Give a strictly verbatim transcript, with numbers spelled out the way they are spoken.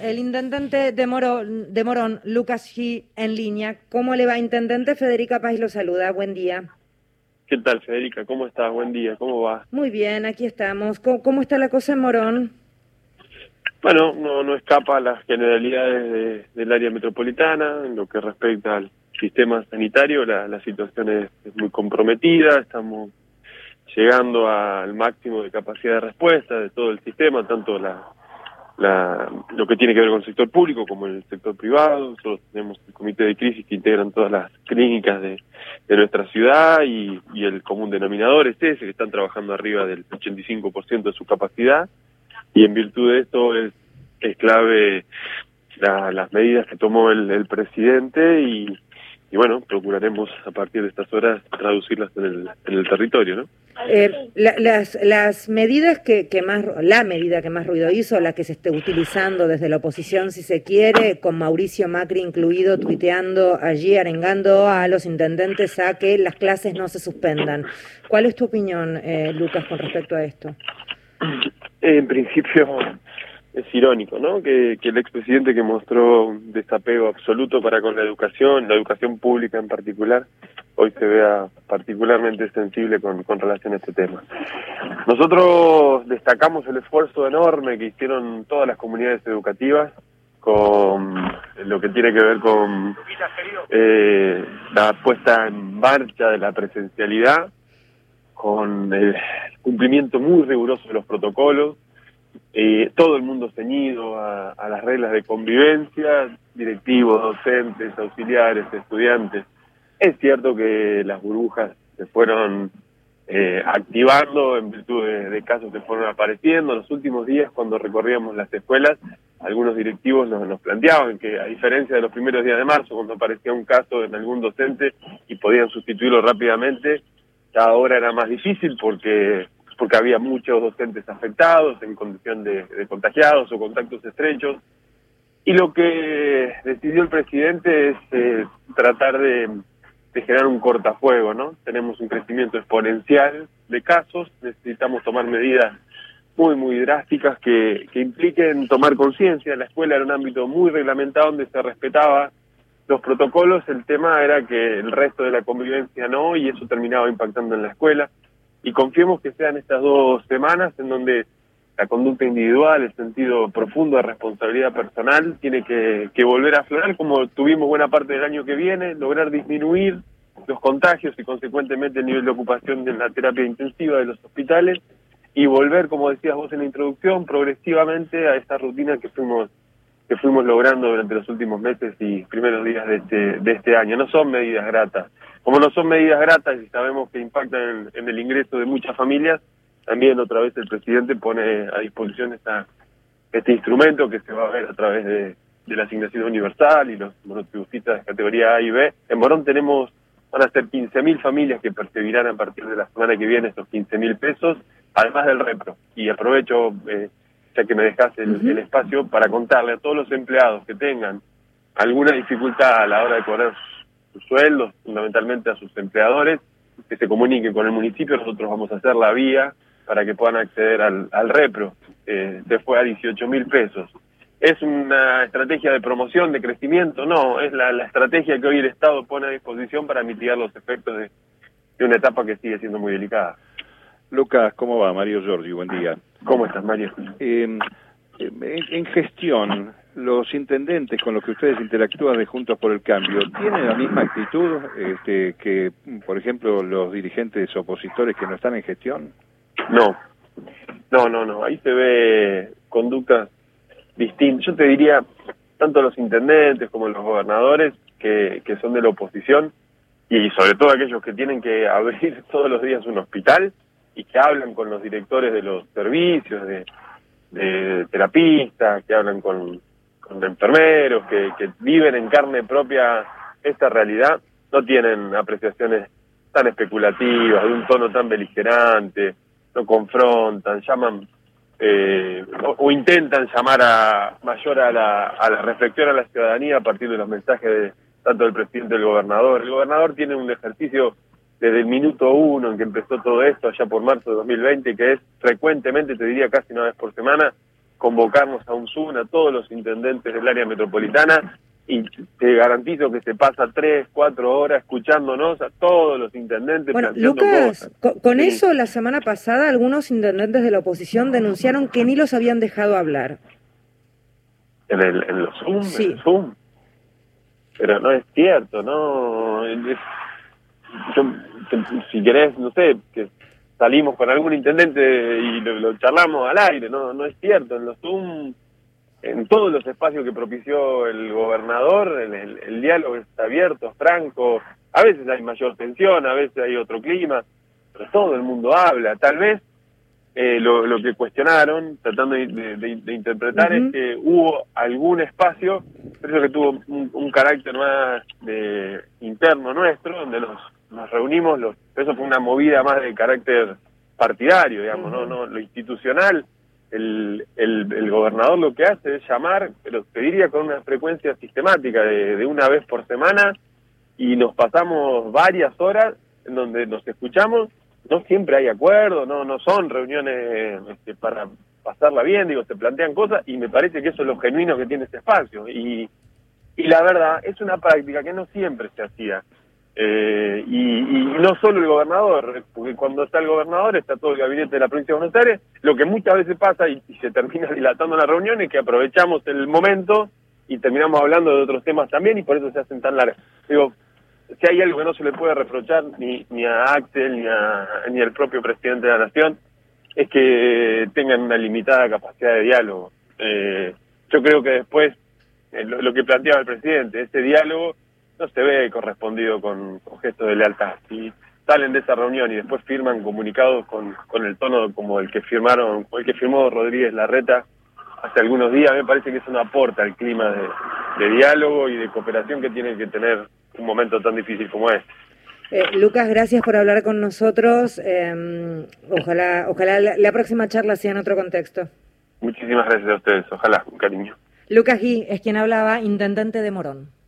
el intendente de Morón, de Morón, Lucas G., en línea. ¿Cómo le va, intendente? Federica Paz lo saluda. Buen día. ¿Qué tal, Federica? ¿Cómo estás? Buen día. ¿Cómo va? Muy bien, aquí estamos. ¿Cómo, cómo está la cosa en Morón? Bueno, no, no escapa a las generalidades de, del área metropolitana. En lo que respecta al sistema sanitario, la, la situación es, es muy comprometida. Estamos llegando al máximo de capacidad de respuesta de todo el sistema, tanto la, la lo que tiene que ver con el sector público como el sector privado. Nosotros tenemos el comité de crisis que integran todas las clínicas de, de nuestra ciudad y, y el común denominador es ese, que están trabajando arriba del ochenta y cinco por ciento de su capacidad, y en virtud de esto es, es clave la, las medidas que tomó el, el presidente y, y bueno, procuraremos a partir de estas horas traducirlas en el, en el territorio, ¿no? Eh, la, las, las medidas que, que más, la medida que más ruido hizo, la que se esté utilizando desde la oposición, si se quiere, con Mauricio Macri incluido, tuiteando allí, arengando a los intendentes a que las clases no se suspendan. ¿Cuál es tu opinión, eh, Lucas, con respecto a esto? En principio es irónico, ¿no? Que, que el expresidente, que mostró un desapego absoluto para con la educación, la educación pública en particular, hoy se vea particularmente sensible con, con relación a este tema. Nosotros destacamos el esfuerzo enorme que hicieron todas las comunidades educativas con lo que tiene que ver con eh, la puesta en marcha de la presencialidad, con el cumplimiento muy riguroso de los protocolos, eh, todo el mundo ceñido a, a las reglas de convivencia, directivos, docentes, auxiliares, estudiantes. Es cierto que las burbujas se fueron eh, activando en virtud de, de casos que fueron apareciendo. En los últimos días, cuando recorríamos las escuelas, algunos directivos nos, nos planteaban que, a diferencia de los primeros días de marzo, cuando aparecía un caso en algún docente y podían sustituirlo rápidamente, ya ahora era más difícil porque porque había muchos docentes afectados en condición de, de contagiados o contactos estrechos. Y lo que decidió el presidente es eh, tratar de, de generar un cortafuego, ¿no? Tenemos un crecimiento exponencial de casos, necesitamos tomar medidas muy, muy drásticas que, que impliquen tomar conciencia. La escuela era un ámbito muy reglamentado donde se respetaba los protocolos, el tema era que el resto de la convivencia no, y eso terminaba impactando en la escuela. Y confiemos que sean estas dos semanas en donde la conducta individual, el sentido profundo de responsabilidad personal, tiene que, que volver a aflorar, como tuvimos buena parte del año que viene, lograr disminuir los contagios y consecuentemente el nivel de ocupación de la terapia intensiva de los hospitales, y volver, como decías vos en la introducción, progresivamente a esta rutina que fuimos que fuimos logrando durante los últimos meses y primeros días de este, de este año. No son medidas gratas. Como no son medidas gratas y sabemos que impactan en, en el ingreso de muchas familias, también otra vez el presidente pone a disposición esta, este instrumento que se va a ver a través de, de la asignación universal y los monotributistas de categoría A y B. En Morón tenemos, van a ser quince mil familias que percibirán a partir de la semana que viene estos quince mil pesos, además del repro. Y aprovecho, eh, ya que me dejas el, uh-huh. el espacio, para contarle a todos los empleados que tengan alguna dificultad a la hora de cobrar sus, sus sueldos, fundamentalmente a sus empleadores, que se comuniquen con el municipio. Nosotros vamos a hacer la vía para que puedan acceder al, al repro. Eh, se fue a dieciocho mil pesos. ¿Es una estrategia de promoción, de crecimiento? No, es la, la estrategia que hoy el Estado pone a disposición para mitigar los efectos de, de una etapa que sigue siendo muy delicada. Lucas, ¿cómo va? Mario Giorgi, buen día. ¿Cómo estás, Mario? Eh, en, en gestión, los intendentes con los que ustedes interactúan de Juntos por el Cambio, ¿tienen la misma actitud este, que, por ejemplo, los dirigentes opositores que no están en gestión? No, no, no, no. Ahí se ve conductas distintas. Yo te diría, tanto los intendentes como los gobernadores que, que son de la oposición, y sobre todo aquellos que tienen que abrir todos los días un hospital, y que hablan con los directores de los servicios, de, de terapistas, que hablan con, con enfermeros, que, que viven en carne propia esta realidad, no tienen apreciaciones tan especulativas, de un tono tan beligerante, no confrontan, llaman eh, o, o intentan llamar a mayor a la, a la reflexión a la ciudadanía a partir de los mensajes de tanto del presidente y del gobernador. El gobernador tiene un ejercicio desde el minuto uno en que empezó todo esto, allá por marzo de dos mil veinte, que es frecuentemente, te diría casi una vez por semana, convocarnos a un Zoom a todos los intendentes del área metropolitana y te garantizo que se pasa tres, cuatro horas escuchándonos a todos los intendentes. Bueno, Lucas, con, con sí. eso la semana pasada algunos intendentes de la oposición denunciaron que ni los habían dejado hablar. ¿En, el, en los Zoom? Sí. ¿En el Zoom? Pero no es cierto, ¿no? Es, yo, si querés, no sé, que salimos con algún intendente y lo, lo charlamos al aire, no, no es cierto. En los Zoom, en todos los espacios que propició el gobernador, el, el, el diálogo está abierto, franco. A veces hay mayor tensión, a veces hay otro clima, pero todo el mundo habla. Tal vez eh, lo, lo que cuestionaron, tratando de, de, de interpretar, uh-huh. es que hubo algún espacio, pero que tuvo un, un carácter más de, interno nuestro, donde nos, nos reunimos, los, eso fue una movida más de carácter partidario, digamos, uh-huh. no, no, lo institucional. El, el, el gobernador lo que hace es llamar, pero te diría con una frecuencia sistemática de, de una vez por semana, y nos pasamos varias horas en donde nos escuchamos. No siempre hay acuerdo, no no son reuniones este, para pasarla bien, digo, se plantean cosas, y me parece que eso es lo genuino que tiene este espacio. Y, y la verdad, es una práctica que no siempre se hacía. Eh, y, y no solo el gobernador, porque cuando está el gobernador está todo el gabinete de la provincia de Buenos Aires. Lo que muchas veces pasa y, y se termina dilatando la reunión es que aprovechamos el momento y terminamos hablando de otros temas también, y por eso se hacen tan largas. Digo, si hay algo que no se le puede reprochar ni, ni a Axel ni a ni al propio presidente de la Nación, es que tengan una limitada capacidad de diálogo. Eh, yo creo que después, eh, lo, lo que planteaba el presidente, ese diálogo no se ve correspondido con, con gestos de lealtad. Si salen de esa reunión y después firman comunicados con, con el tono como el que firmaron, el que firmó Rodríguez Larreta hace algunos días, me parece que eso no aporta al clima de, de diálogo y de cooperación que tiene que tener un momento tan difícil como este. Eh, Lucas, gracias por hablar con nosotros. Eh, ojalá, ojalá la, la próxima charla sea en otro contexto. Muchísimas gracias a ustedes. Ojalá, un cariño. Lucas Gui es quien hablaba, intendente de Morón.